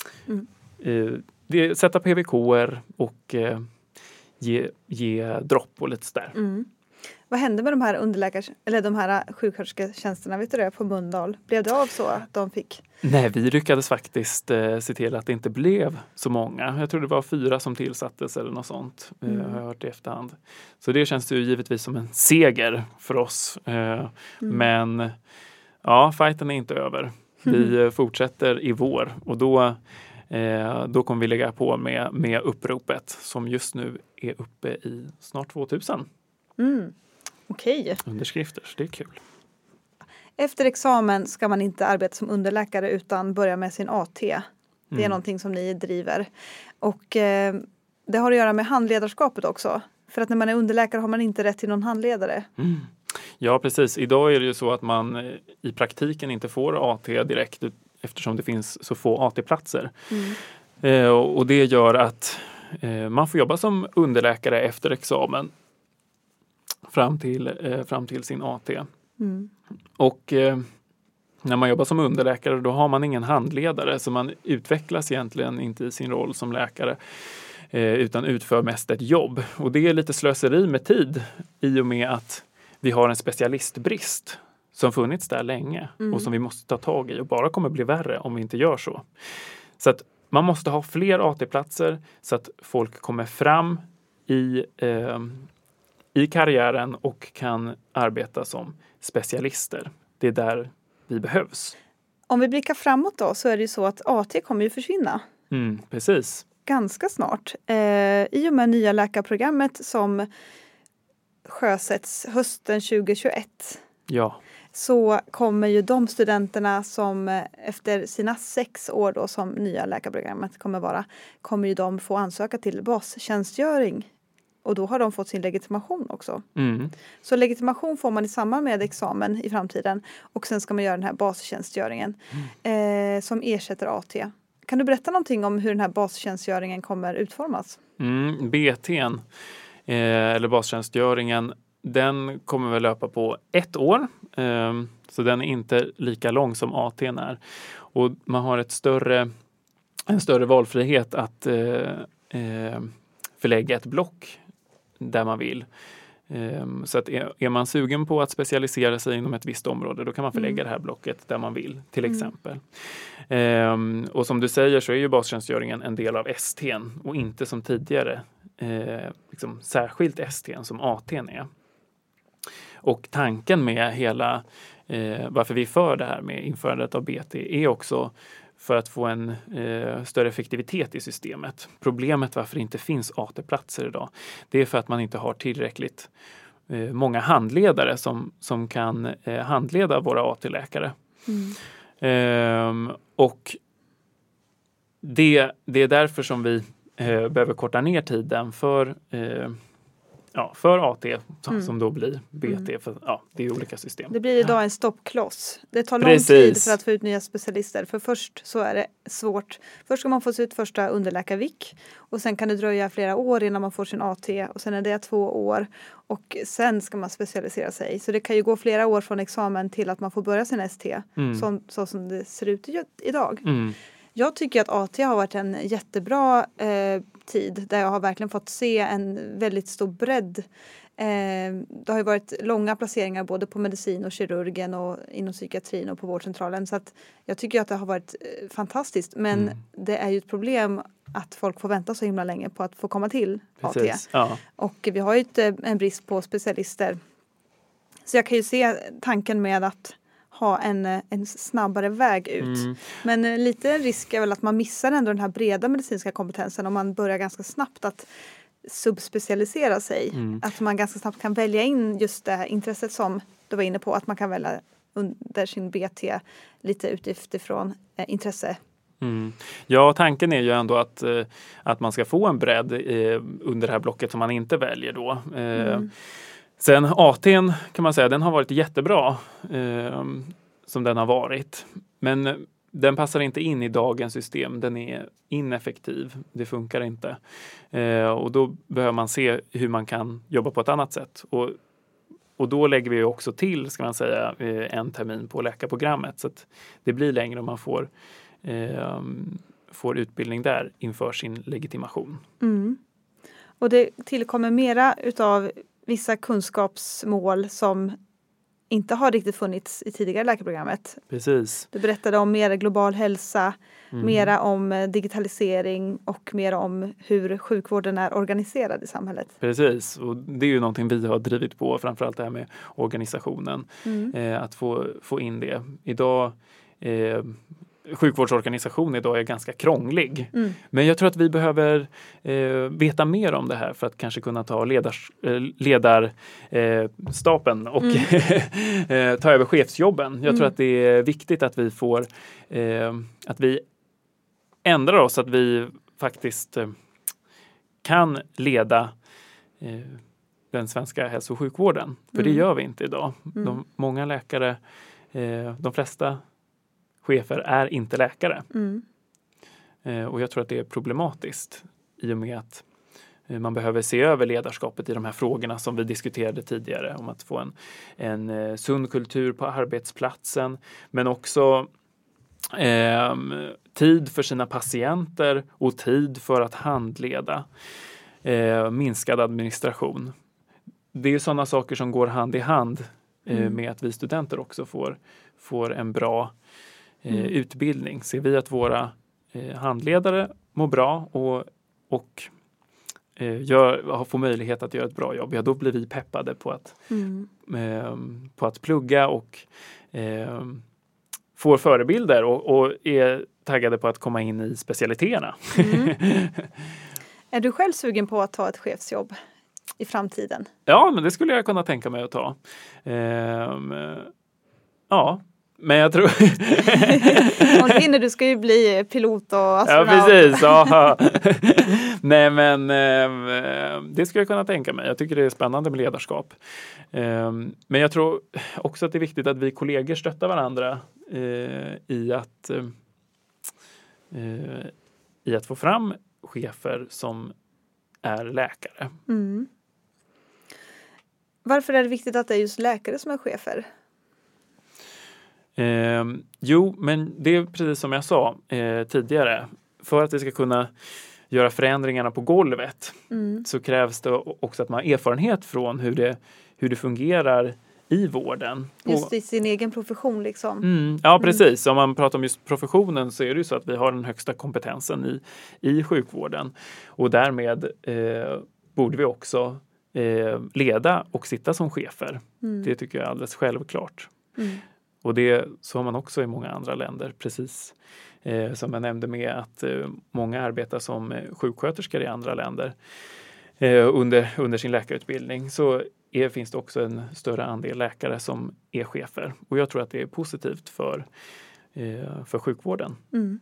sätta PVK-er och ge dropp och lite sådär. Vad hände med de här de här sjukskötersketjänsterna, vet du det, på Mölndal? Blev det av så att de fick? Nej, vi lyckades faktiskt se till att det inte blev så många. Jag tror det var 4 som tillsattes eller något sånt. Har jag hört i efterhand. Så det känns ju givetvis som en seger för oss. Men ja, fighten är inte över. Vi fortsätter i vår och då kommer vi lägga på med uppropet som just nu är uppe i snart 2000. Okej. Underskrifter, så det är kul. Efter examen ska man inte arbeta som underläkare utan börja med sin AT. Det är någonting som ni driver. Och det har att göra med handledarskapet också. För att när man är underläkare har man inte rätt till någon handledare. Ja, precis. Idag är det ju så att man i praktiken inte får AT direkt eftersom det finns så få AT-platser. Och det gör att man får jobba som underläkare efter examen fram till sin AT. Och när man jobbar som underläkare då har man ingen handledare, så man utvecklas egentligen inte i sin roll som läkare utan utför mest ett jobb. Och det är lite slöseri med tid i och med att vi har en specialistbrist som funnits där länge och som vi måste ta tag i och bara kommer bli värre om vi inte gör så. Så att man måste ha fler AT-platser så att folk kommer fram i karriären och kan arbeta som specialister. Det är där vi behövs. Om vi blickar framåt då så är det ju så att AT kommer ju försvinna. Precis. Ganska snart. I och med nya läkarprogrammet som sjösätts hösten 2021. Ja. Så kommer ju de studenterna som efter sina 6 år då som nya läkarprogrammet kommer ju de få ansöka till bastjänstgöring. Och då har de fått sin legitimation också. Så legitimation får man i samband med examen i framtiden. Och sen ska man göra den här bastjänstgöringen som ersätter AT. Kan du berätta någonting om hur den här bastjänstgöringen kommer utformas? BT:n, eller bastjänstgöringen, den kommer väl löpa på 1 år. Så den är inte lika lång som AT:n är. Och man har en större valfrihet att förlägga ett block där man vill. Så att är man sugen på att specialisera sig inom ett visst område, då kan man förlägga det här blocket där man vill, till exempel. Och som du säger så är ju bastjänstgöringen en del av ST:n och inte som tidigare liksom särskilt ST:n som AT:n är. Och tanken med hela varför vi för det här med införandet av BT är också för att få en större effektivitet i systemet. Problemet varför det inte finns AT-platser idag, det är för att man inte har tillräckligt många handledare som kan handleda våra AT-läkare. Och det är därför som vi behöver korta ner tiden för AT som då blir BT. För, det är olika system. Det blir idag en stoppkloss. Det tar lång tid för att få ut nya specialister. För först så är det svårt. Först ska man få sitt första underläkarvik. Och sen kan det dröja flera år innan man får sin AT. Och sen är det 2 år. Och sen ska man specialisera sig. Så det kan ju gå flera år från examen till att man får börja sin ST. Så som det ser ut idag. Jag tycker att AT har varit en jättebra tid där jag har verkligen fått se en väldigt stor bredd. Det har ju varit långa placeringar både på medicin och kirurgen och inom psykiatrin och på vårdcentralen. Så att jag tycker att det har varit fantastiskt. Men det är ju ett problem att folk får vänta så himla länge på att få komma till AT. Ja. Och vi har ju en brist på specialister. Så jag kan ju se tanken med att ha en snabbare väg ut. Men lite risk är väl att man missar ändå den här breda medicinska kompetensen om man börjar ganska snabbt att subspecialisera sig. Att man ganska snabbt kan välja in just det här intresset som du var inne på. Att man kan välja under sin BT lite utifrån intresse. Ja, tanken är ju ändå att man ska få en bredd under det här blocket som man inte väljer då. Sen AT:n kan man säga, den har varit jättebra som den har varit. Men den passar inte in i dagens system. Den är ineffektiv. Det funkar inte. Och då behöver man se hur man kan jobba på ett annat sätt. Och då lägger vi också till, ska man säga, en termin på läkarprogrammet. Så att det blir längre om man får utbildning där inför sin legitimation. Mm. Och det tillkommer mera utav vissa kunskapsmål som inte har riktigt funnits i tidigare läkarprogrammet. Precis. Du berättade om mera global hälsa, mera om digitalisering och mera om hur sjukvården är organiserad i samhället. Precis, och det är ju någonting vi har drivit på, framförallt det här med organisationen. Att få in det. Idag sjukvårdsorganisation idag är ganska krånglig. Men jag tror att vi behöver veta mer om det här för att kanske kunna ta ledarstapen och ta över chefsjobben. Jag tror att det är viktigt att vi får att vi ändrar oss, att vi faktiskt kan leda den svenska hälso- och sjukvården. För det gör vi inte idag. Många läkare, de flesta chefer är inte läkare. Och jag tror att det är problematiskt i och med att man behöver se över ledarskapet i de här frågorna som vi diskuterade tidigare, om att få en sund kultur på arbetsplatsen, men också tid för sina patienter och tid för att handleda, minskad administration. Det är sådana saker som går hand i hand med att vi studenter också får en bra utbildning. Ser vi att våra handledare mår bra och får möjlighet att göra ett bra jobb, då blir vi peppade på att plugga och får förebilder och är taggade på att komma in i specialiteterna. Är du själv sugen på att ta ett chefsjobb i framtiden? Ja, men det skulle jag kunna tänka mig att ta. Ja. Men jag tror... Du ska ju bli pilot och astronaut. Ja, precis. Ja. Nej, men det skulle jag kunna tänka mig. Jag tycker det är spännande med ledarskap. Men jag tror också att det är viktigt att vi kollegor stöttar varandra i att få fram chefer som är läkare. Varför är det viktigt att det är just läkare som är chefer? Jo, men det är precis som jag sa tidigare. För att vi ska kunna göra förändringarna på golvet så krävs det också att man har erfarenhet från hur det fungerar i vården. Just i sin egen profession liksom. Ja, precis. Om man pratar om just professionen så är det ju så att vi har den högsta kompetensen i sjukvården. Och därmed borde vi också leda och sitta som chefer. Det tycker jag är alldeles självklart. Och så har man också i många andra länder, precis som jag nämnde med att många arbetar som sjuksköterskor i andra länder under sin läkarutbildning. Så finns det också en större andel läkare som är chefer. Och jag tror att det är positivt för sjukvården.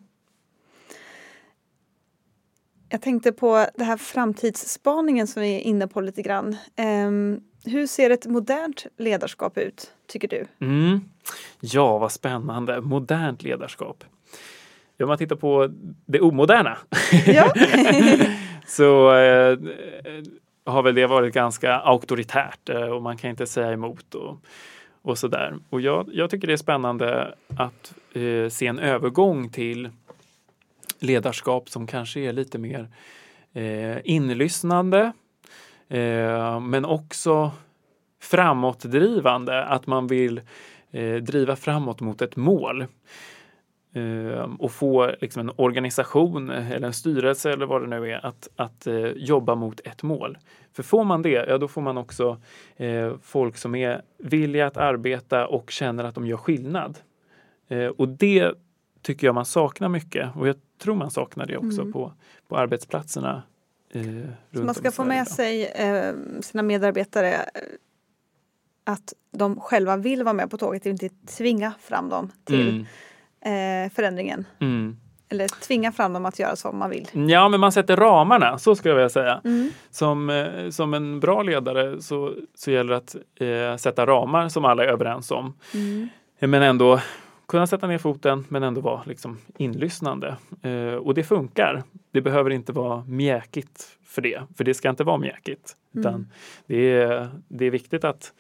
Jag tänkte på det här framtidsspaningen som vi är inne på lite grann. Hur ser ett modernt ledarskap ut, tycker du? Ja, vad spännande. Modernt ledarskap. Om man tittar på det omoderna Ja. så har väl det varit ganska auktoritärt och man kan inte säga emot och sådär. Och jag tycker det är spännande att se en övergång till ledarskap som kanske är lite mer inlyssnande men också framåtdrivande, att man vill driva framåt mot ett mål och få liksom en organisation eller en styrelse eller vad det nu är att jobba mot ett mål. För får man det, då får man också folk som är villiga att arbeta och känner att de gör skillnad. Och det tycker jag man saknar mycket, och jag tror man saknar det också på arbetsplatserna. Så man ska få med sig sina medarbetare att de själva vill vara med på tåget och inte tvinga fram dem till förändringen. Eller tvinga fram dem att göra som man vill. Ja, men man sätter ramarna, så skulle jag vilja säga. Som en bra ledare så gäller det att sätta ramar som alla är överens om. Men ändå kunna sätta ner foten men ändå vara liksom inlyssnande. Och det funkar. Det behöver inte vara mjäkigt för det ska inte vara mjäkigt. Utan det är viktigt att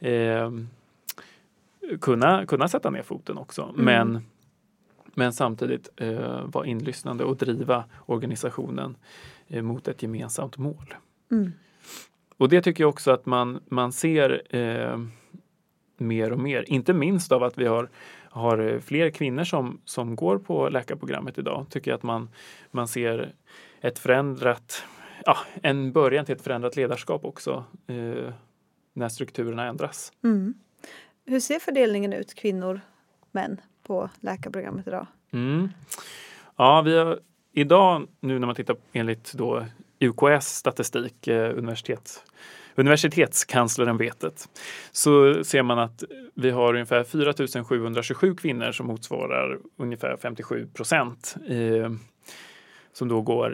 kunna sätta ner foten också. Men samtidigt vara inlyssnande och driva organisationen mot ett gemensamt mål. Och det tycker jag också att man ser mer och mer. Inte minst av att vi har fler kvinnor som går på läkarprogrammet idag. Tycker jag att man ser en början till ett förändrat ledarskap också när strukturerna ändras. Hur ser fördelningen ut kvinnor, män på läkarprogrammet idag? Ja, vi har idag nu när man tittar enligt då UKS statistik, Universitetskanslerämbetet, så ser man att vi har ungefär 4 727 kvinnor som motsvarar ungefär 57% som då går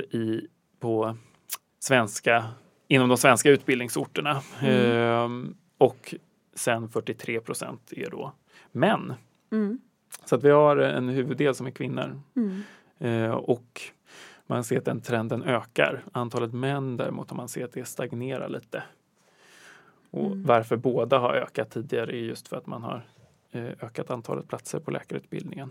inom de svenska utbildningsorterna. Och sen 43% är då män. Så att vi har en huvuddel som är kvinnor. Och man ser att den trenden ökar. Antalet män däremot har man sett att det stagnerar lite. Och varför båda har ökat tidigare är just för att man har ökat antalet platser på läkarutbildningen.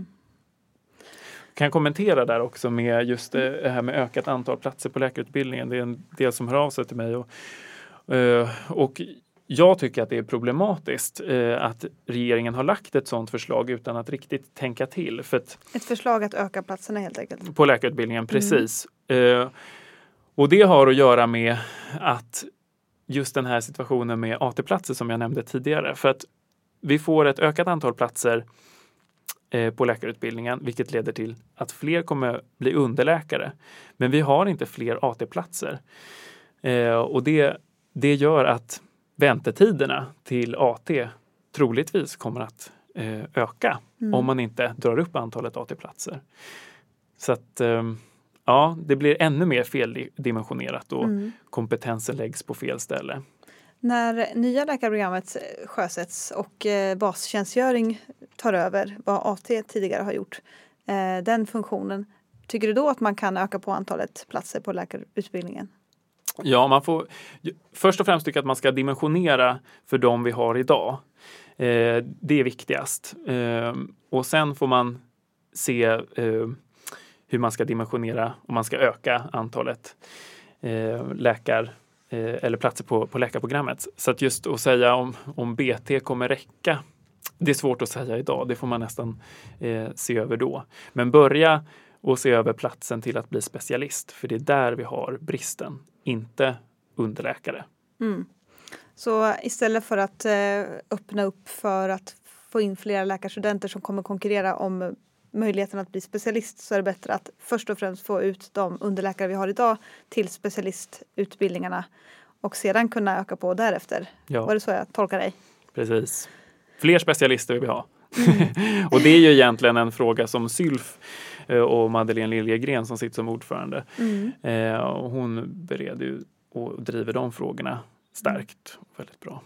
Kan kommentera där också med just det här med ökat antal platser på läkarutbildningen. Det är en del som hör av sig till mig. Och jag tycker att det är problematiskt att regeringen har lagt ett sådant förslag utan att riktigt tänka till. Ett förslag att öka platserna helt enkelt. På läkarutbildningen, precis. Och det har att göra med att just den här situationen med AT-platser som jag nämnde tidigare. För att vi får ett ökat antal platser på läkarutbildningen, vilket leder till att fler kommer bli underläkare. Men vi har inte fler AT-platser. Och det gör att väntetiderna till AT troligtvis kommer att öka om man inte drar upp antalet AT-platser. Så att det blir ännu mer feldimensionerat och kompetensen läggs på fel ställe. När nya läkarprogrammet sjösätts och bastjänstgöring tar över vad AT tidigare har gjort, den funktionen, tycker du då att man kan öka på antalet platser på läkarutbildningen? Ja, man får först och främst tycka att man ska dimensionera för de vi har idag. Det är viktigast. Och sen får man se hur man ska dimensionera om man ska öka antalet eller platser på läkarprogrammet. Så att just att säga om BT kommer räcka, det är svårt att säga idag. Det får man nästan se över då. Men börja och se över platsen till att bli specialist. För det är där vi har bristen, inte underläkare. Så istället för att öppna upp för att få in flera läkarstudenter som kommer konkurrera om möjligheten att bli specialist, så är det bättre att först och främst få ut de underläkare vi har idag till specialistutbildningarna och sedan kunna öka på därefter. Ja. Var det så jag tolkar dig? Precis. Fler specialister vill vi ha. Och det är ju egentligen en fråga som Sylf och Madeleine Liljegren som sitter som ordförande. Och hon bereder ju och driver de frågorna starkt och väldigt bra.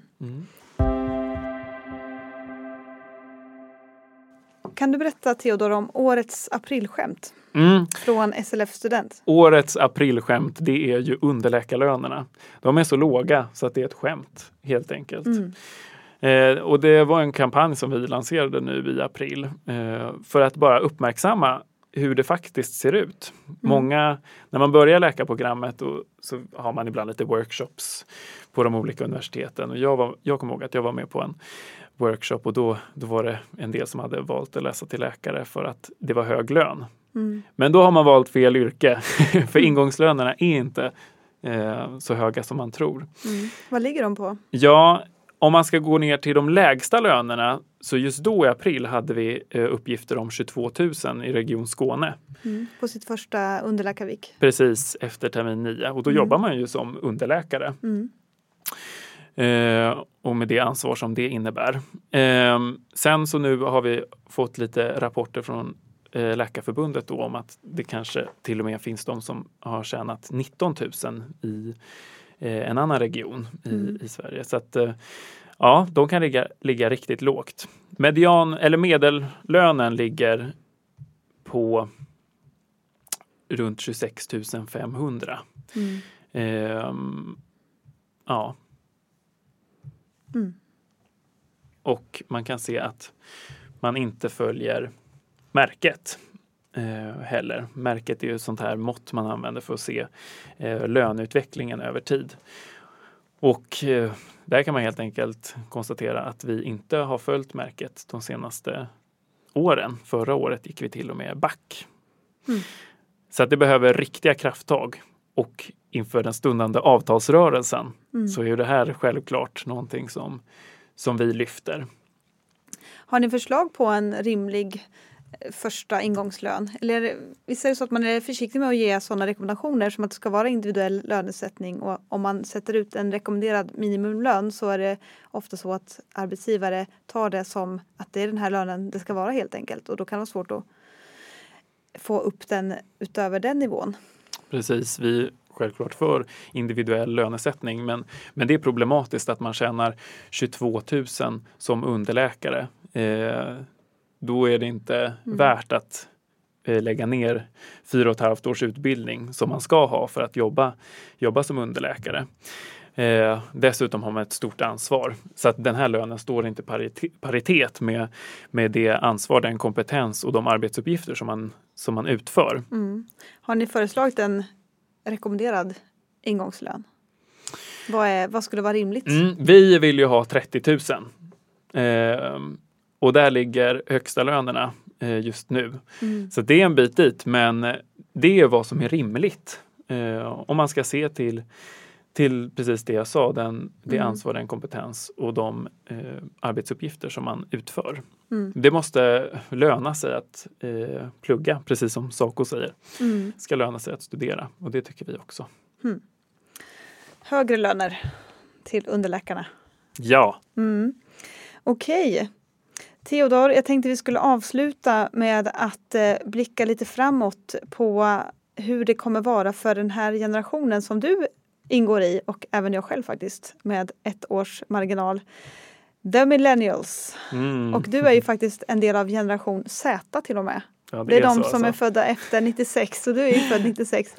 Kan du berätta, Theodor, om årets aprilskämt från SLF Student? Årets aprilskämt, det är ju underläkarlönerna. De är så låga så att det är ett skämt, helt enkelt. Och det var en kampanj som vi lanserade nu i april för att bara uppmärksamma hur det faktiskt ser ut. Många, när man börjar läkarprogrammet så har man ibland lite workshops på de olika universiteten. Och jag kommer ihåg att jag var med på en workshop och då var det en del som hade valt att läsa till läkare för att det var hög lön. Men då har man valt fel yrke, för ingångslönerna är inte så höga som man tror. Vad ligger de på? Ja, om man ska gå ner till de lägsta lönerna, så just då i april hade vi uppgifter om 22 000 i Region Skåne. På sitt första underläkarvik. Precis, efter termin 9. Och då jobbar man ju som underläkare. Och med det ansvar som det innebär. Sen så nu har vi fått lite rapporter från Läkarförbundet då om att det kanske till och med finns de som har tjänat 19 000 i en annan region i Sverige. Så att Ja, de kan ligga riktigt lågt. Medellönen ligger på runt 26 500. Ja. Och man kan se att man inte följer märket heller. Märket är ju ett sånt här mått man använder för att se löneutvecklingen över tid. Och där kan man helt enkelt konstatera att vi inte har följt märket de senaste åren. Förra året gick vi till och med back. Så att det behöver riktiga krafttag. Och inför den stundande avtalsrörelsen så är det här självklart någonting som vi lyfter. Har ni förslag på en rimlig första ingångslön? Eller visst är det så att man är försiktig med att ge sådana rekommendationer som att det ska vara individuell lönesättning, och om man sätter ut en rekommenderad minimumlön så är det ofta så att arbetsgivare tar det som att det är den här lönen det ska vara helt enkelt, och då kan det vara svårt att få upp den utöver den nivån. Precis, vi är självklart för individuell lönesättning, men det är problematiskt att man tjänar 22 000 som underläkare. Då är det inte värt att lägga ner 4,5 års utbildning som man ska ha för att jobba som underläkare. Dessutom har man ett stort ansvar. Så att den här lönen står inte paritet med det ansvar, den kompetens och de arbetsuppgifter som man utför. Har ni föreslagit en rekommenderad ingångslön? Vad skulle vara rimligt? Vi vill ju ha 30 000. Och där ligger högsta lönerna just nu. Så det är en bit dit, men det är vad som är rimligt. Om man ska se till precis det jag sa, det ansvar, den kompetens och de arbetsuppgifter som man utför. Det måste löna sig att plugga, precis som Saco säger. Det ska löna sig att studera, och det tycker vi också. Högre löner till underläkarna. Ja. Okej. Theodor, jag tänkte vi skulle avsluta med att blicka lite framåt på hur det kommer vara för den här generationen som du ingår i, och även jag själv faktiskt, med 1 års marginal. The Millennials. Och du är ju faktiskt en del av generation Z till och med. Ja, det är de som är födda efter 96, och du är ju född 96.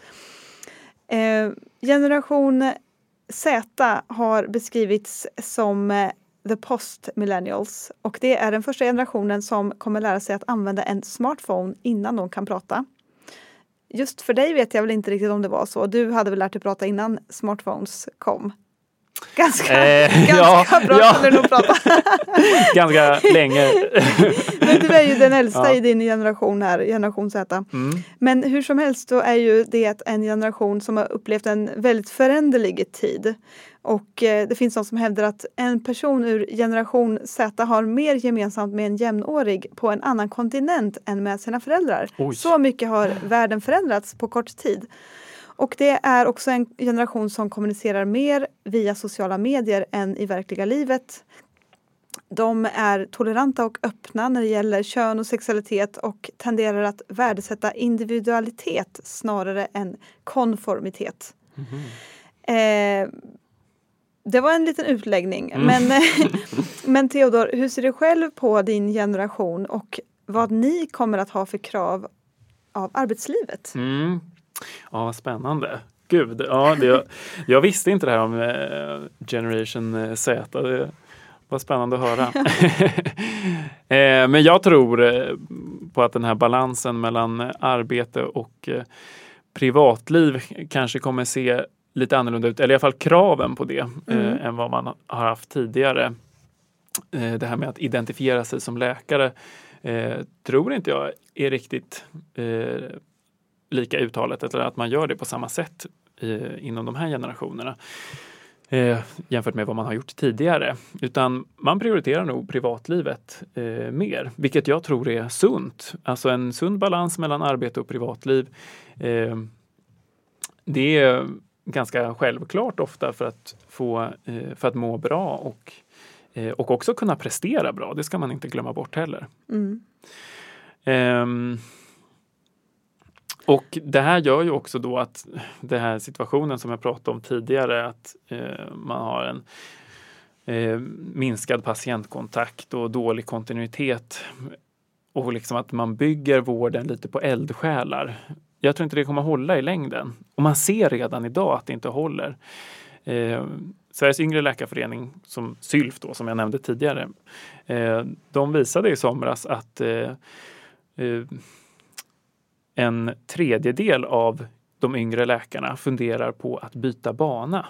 Generation Z har beskrivits som the post-millennials, och det är den första generationen som kommer lära sig att använda en smartphone innan de kan prata. Just för dig vet jag väl inte riktigt om det var så. Du hade väl lärt dig prata innan smartphones kom? Ganska bra skulle du nog prata. Ganska länge. Men du är ju den äldsta i din generation här, generation Z. Men hur som helst så är ju det en generation som har upplevt en väldigt föränderlig tid. Och det finns någon som hävdar att en person ur generation Z har mer gemensamt med en jämnårig på en annan kontinent än med sina föräldrar. Oj. Så mycket har världen förändrats på kort tid. Och det är också en generation som kommunicerar mer via sociala medier än i verkliga livet. De är toleranta och öppna när det gäller kön och sexualitet, och tenderar att värdesätta individualitet snarare än konformitet. Det var en liten utläggning. Men Theodor, hur ser du själv på din generation och vad ni kommer att ha för krav av arbetslivet? Ja, vad spännande. Gud, jag visste inte det här om Generation Z. Det var spännande att höra. Men jag tror på att den här balansen mellan arbete och privatliv kanske kommer se lite annorlunda ut. Eller i alla fall kraven på det än vad man har haft tidigare. Det här med att identifiera sig som läkare tror inte jag är riktigt lika uttalet, eller att man gör det på samma sätt inom de här generationerna jämfört med vad man har gjort tidigare. Utan man prioriterar nog privatlivet mer, vilket jag tror är sunt. Alltså en sund balans mellan arbete och privatliv. Det är ganska självklart ofta för att må bra och också kunna prestera bra. Det ska man inte glömma bort heller. Och det här gör ju också då att den här situationen som jag pratade om tidigare, att man har minskad patientkontakt och dålig kontinuitet. Och liksom att man bygger vården lite på eldsjälar. Jag tror inte det kommer hålla i längden. Och man ser redan idag att det inte håller. Sveriges yngre läkarförening, som SYLF då, som jag nämnde tidigare, de visade i somras att en tredjedel av de yngre läkarna funderar på att byta bana.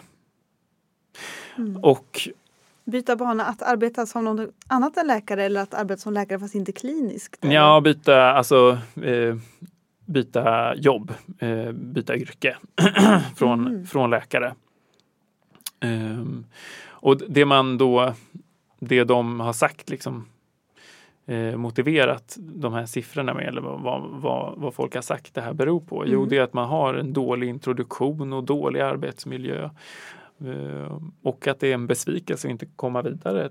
Och byta bana, att arbeta som något annat än läkare eller att arbeta som läkare fast inte kliniskt? Eller? Ja, byta jobb, byta yrke från läkare. Och det de har sagt liksom, motiverat de här siffrorna med, eller vad folk har sagt det här beror på. Jo, det är att man har en dålig introduktion och dålig arbetsmiljö. Och att det är en besvikelse att inte komma vidare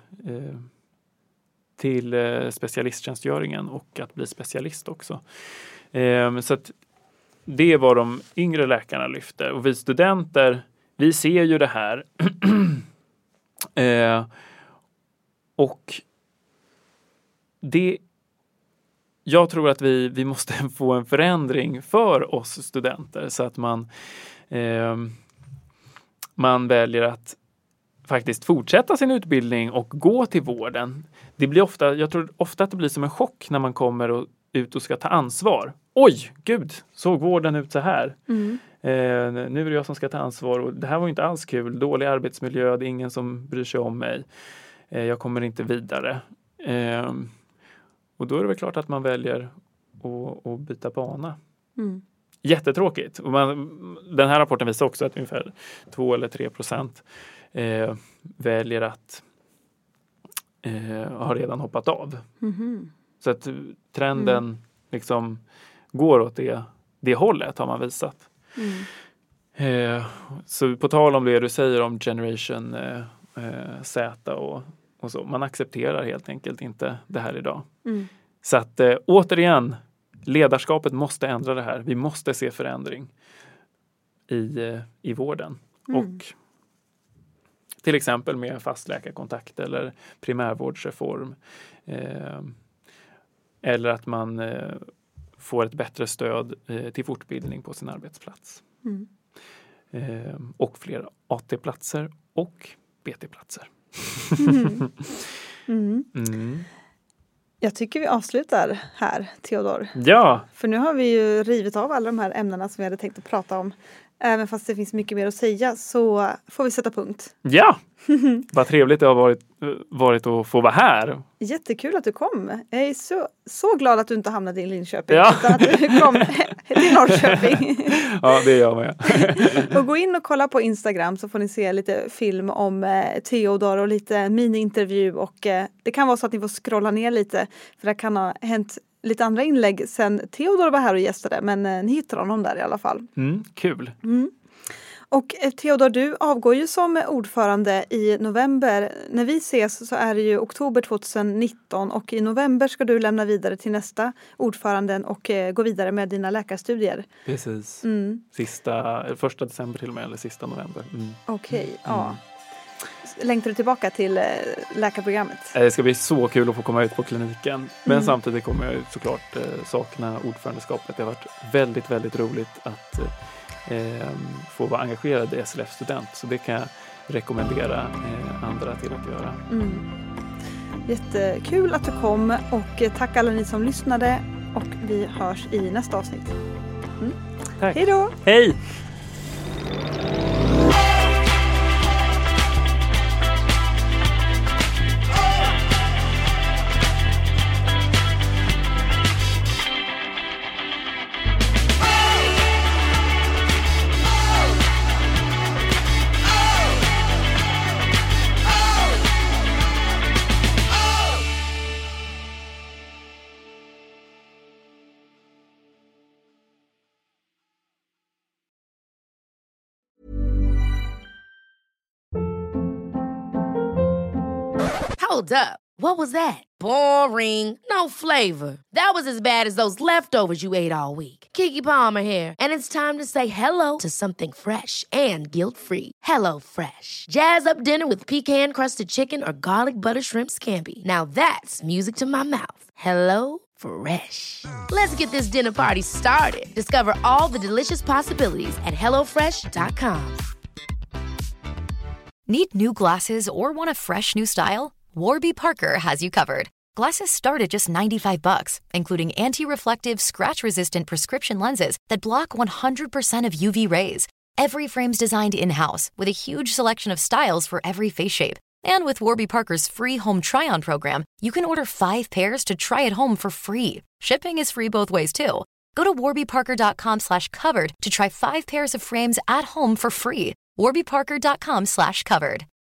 till specialisttjänstgöringen och att bli specialist också. Så att det är vad de yngre läkarna lyfter. Och vi studenter, vi ser ju det här. Och jag tror att vi måste få en förändring för oss studenter så att man väljer att faktiskt fortsätta sin utbildning och gå till vården. Jag tror ofta att det blir som en chock när man kommer ut och ska ta ansvar. Oj, gud, såg vården ut så här? Nu är det jag som ska ta ansvar och det här var inte alls kul. Dålig arbetsmiljö, det är ingen som bryr sig om mig. Jag kommer inte vidare. Och då är det väl klart att man väljer att byta bana. Jättetråkigt. Och den här rapporten visar också att ungefär 2 eller 3% väljer att har redan hoppat av. Så att trenden liksom går åt det hållet har man visat. Så på tal om det du säger om Generation Z och så. Man accepterar helt enkelt inte det här idag. Så att återigen, ledarskapet måste ändra det här. Vi måste se förändring i vården. Och till exempel med fastläkarkontakt eller primärvårdsreform. Eller att man får ett bättre stöd till fortbildning på sin arbetsplats. Och fler AT-platser och BT-platser. Jag tycker vi avslutar här, Theodor. Ja! För nu har vi ju rivit av alla de här ämnena som vi hade tänkt att prata om. Även fast det finns mycket mer att säga så får vi sätta punkt. Ja! Vad trevligt det har varit att få vara här. Jättekul att du kom. Jag är så glad att du inte hamnade i Linköping utan att du kom till Norrköping. Ja, det är jag med. Och gå in och kolla på Instagram så får ni se lite film om Theodor och lite mini-intervju och det kan vara så att ni får scrolla ner lite för det kan ha hänt lite andra inlägg sen Theodor var här och gästade men ni hittar honom där i alla fall. Kul. Och Theodor, du avgår ju som ordförande i november. När vi ses så är det ju oktober 2019 och i november ska du lämna vidare till nästa ordförande och gå vidare med dina läkarstudier. Precis. 1 december till och med, eller sista november. Okej, ja. Längtar du tillbaka till läkarprogrammet? Det ska bli så kul att få komma ut på kliniken. Men samtidigt kommer jag såklart sakna ordförandeskapet. Det har varit väldigt, väldigt roligt att få vara engagerad i SLF-student. Så det kan jag rekommendera andra till att göra. Jättekul att du kom och tack alla ni som lyssnade och vi hörs i nästa avsnitt. Tack. Hej då! Hej! Hold up. What was that? Boring. No flavor. That was as bad as those leftovers you ate all week. Keke Palmer here, and it's time to say hello to something fresh and guilt-free. Hello Fresh. Jazz up dinner with pecan-crusted chicken or garlic butter shrimp scampi. Now that's music to my mouth. Hello Fresh. Let's get this dinner party started. Discover all the delicious possibilities at hellofresh.com. Need new glasses or want a fresh new style? Warby Parker has you covered. Glasses start at just $95, including anti-reflective, scratch-resistant prescription lenses that block 100% of UV rays. Every frame's designed in-house with a huge selection of styles for every face shape. And with Warby Parker's free home try-on program, you can order 5 pairs to try at home for free. Shipping is free both ways, too. Go to warbyparker.com/covered to try 5 pairs of frames at home for free. warbyparker.com/covered.